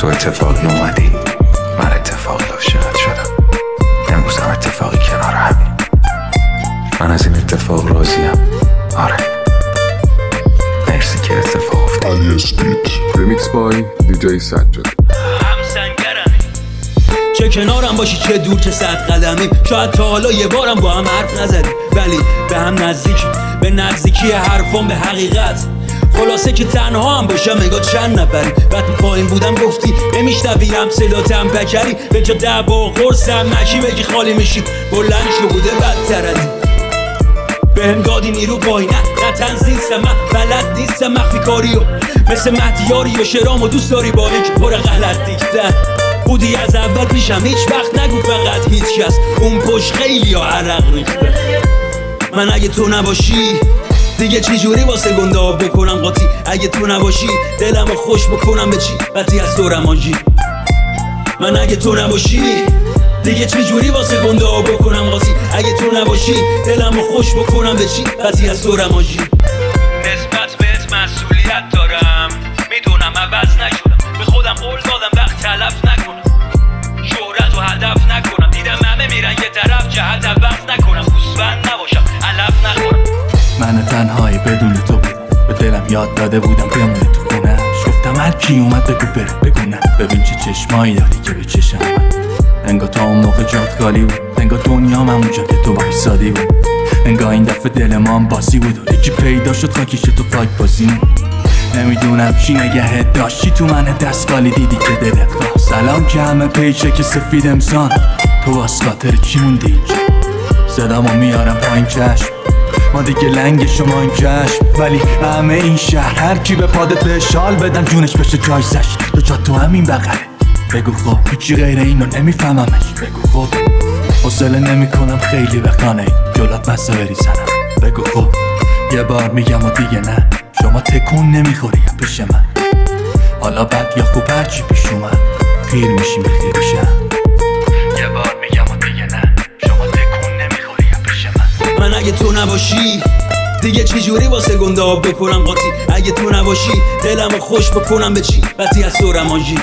اتفاقی اومدی، من اتفاقی عاشقت شدم. امروز هم اتفاقی کنار همین. من از این اتفاق راضیم. آره، مرسی که اتفاق افتاد. علی اسپید ریمیکس بای دیجی سجاد. چه کنارم باشی چه دور چه 100 قدمی. شاید تا حالا یه بارم با هم حرف نزدیم، ولی به هم نزدیکی، به نزدیکی حرفام به حقیقت. خلاصه که تنها هم باشم نگاه چند نفری. وقتی پایین بودم گفتی نمیشنوی همسلاتم پکری. به جا دعوا قرصم نشی بگی خالی میشی. بلند شو بوده بدترد بهم دادی نیرو پایین. نه تنظیستم من بلد نیستم مخفی کاریو مثل مهدیاری و شرامو دوست داری با یکی پر غلط دیختن. بودی از اول پیشم هیچ وقت نگو فقط هیچ کس. اون پشت خیلی ها عرق ریخته. من اگه تو نباشی دیگه چی جوری واسه گنده ها بکنم قاطی. اگه تو نباشی دلمو خوش بکنم به چی وقتی از دورم آجی. من اگه تو نباشی دیگه چی جوری واسه گنده ها بکنم قاطی. اگه تو نباشی دلمو خوش بکنم به چی وقتی از دورم آجی. نسبت بهت مسئولیت دارم، میدونم عوض نشدم، به خودم قول دادم وقت تلف نکنم، شهرت و هدف نکنم. دیدم همه میرن یه طرف جهت عوض نکنم، گوسفند نباشم علف نخورم. من تنهایی بدون تو بودم، به دلم یاد داده بودم بمونه تو خونه‌اش. گفتم هر کی اومد بگو بره بگو نه. ببین چه چشمایی داری که به چشم من. انگار تا اون موقع جات خالی بود، انگار دنیام همونجا که تو وایسادی بود. انگار این دفعه دل ما هم باسی بود و یکی پیدا شد خاکیش تو فاک بازیم. نمیدونم چی نگهت داشتی تو من دست خالی دیدی که دلت خواست. سلام که همه پیچه که سفید امسان تو واس خاطر چی موندی اینجا. صدامو میارم پایین چشم، ما دیگه لنگ شما این چشم. ولی همه این شهر هر کی به پادت به شال بدم جونش بشه جایزش. تو جا تو همین بغله بگو خب هیچی غیر اینو نمیفهممش. بگو خب حوصله نمیکنم خیلی به خانه جلات مسه بریزنم. بگو خب یه بار میگم و دیگه نه. شما تکون نمیخوری پیش من، حالا بد یا خوب هرچی پیش اومد پیر میشیم بخیر بشم. یه بار میگم و دیگه نه. شما تکون نمیخوری پیش من اگه تو نباشی دیگه چی جوری واسه گنده ها بکنم قاطی. اگه تو نباشی دلمو خوش بکنم به چی وقتی از دورم آجی.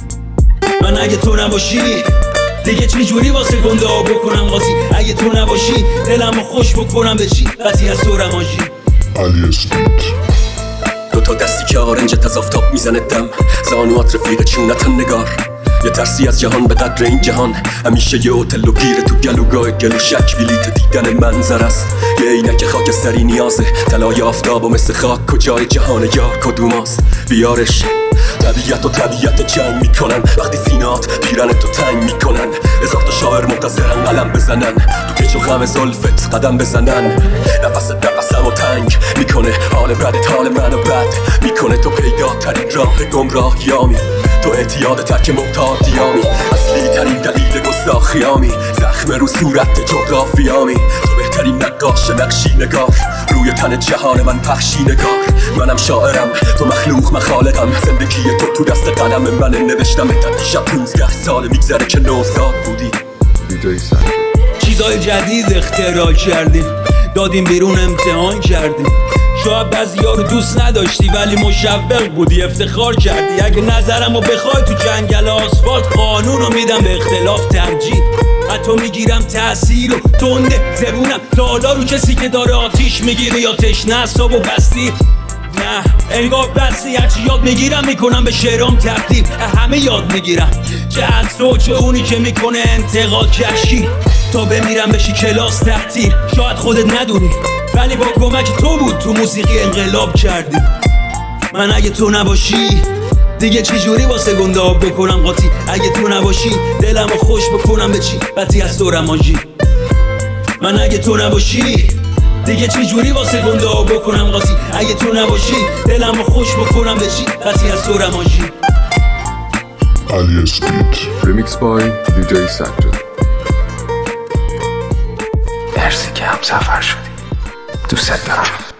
من اگه تو نباشی دیگه چی جوری واسه گنده ها بکنم قاطی. اگه تو نباشی دلمو خوش بکنم به چی وقتی از دورم آجی. علی اسپید دوتا دستی که آرنجت از آفتاب میزنه دم، زانوات رفیق چونت نگار. یه ترسی از جهان به قدر این جهان، همیشه یه هتل و گیره تو گلوگاه گلو شک بلیت دیدن منظر است. یه عینک خاکستری نیازه، طلای آفتاب و مثل خاک کجای جهان یار کدوماست. بیارش طبیعت و طبیعت جنگ میکنن، وقتی سینات پیرن تو تنگ میکنن. هزار تا شاعر منتظرن قلم بزنن، تو پیچ و خم زلفت قدم بزنن. نفسم و تنگ میکنه حال بدت حال منو بد میکنه. تو پیدا ترین راه گمراهیامی، تو اعتیاد تک معتادیامی، اصلی ترین دلیل گستاخیامی، زخم رو صورت جغرافیامی. تو بهترین نقاش نقشی نگار، روی تن جهان من پخشی نگار. منم شاعرم تو مخلوق مخالقم، زندگی تو دست قلم من نوشتم. دیشب 15 سال میگذره که نوزاد بودی. دیجی سجاد. چیزای جدید اختراع کردیم، دادیم بیرون امتحان کردیم. شاید بعضیا رو دوست نداشتی ولی مشوق بودی افتخار کردی. اگه نظرمو بخوای تو جنگل آسفالت قانونو میدم به اختلاف ترجیح. حتی میگیرم تأثیر و تنده زبونم دالا رو کسی که داره آتیش میگیره یا تشنه است و بستی. نه انگار بسی هرچی یاد میگیرم میکنم به شعرام تبدیل. همه یاد میگیرم چه از تو چه اونی که میکنه انتقاد کشی. تا بمیرم بشی کلاس تحتیر، شاید خودت ندونی ولی با کمک تو بود تو موسیقی انقلاب کردی. من اگه تو نباشی دیگه چی جوری واسه گنده ها بکنم قاطی. اگه تو نباشی دلمو خوش بکنم به چی وقتی از دورم آجی. من اگه تو نباشی دیگه چی جوری واسه گنده ها بکنم قاطی. اگه تو نباشی دلمو خوش بکنم به چی وقتی از دورم آجی. علی اسپید ریمیکس بای دیجی سجاد. مرسی که هم سفر شدی. دوست دارم.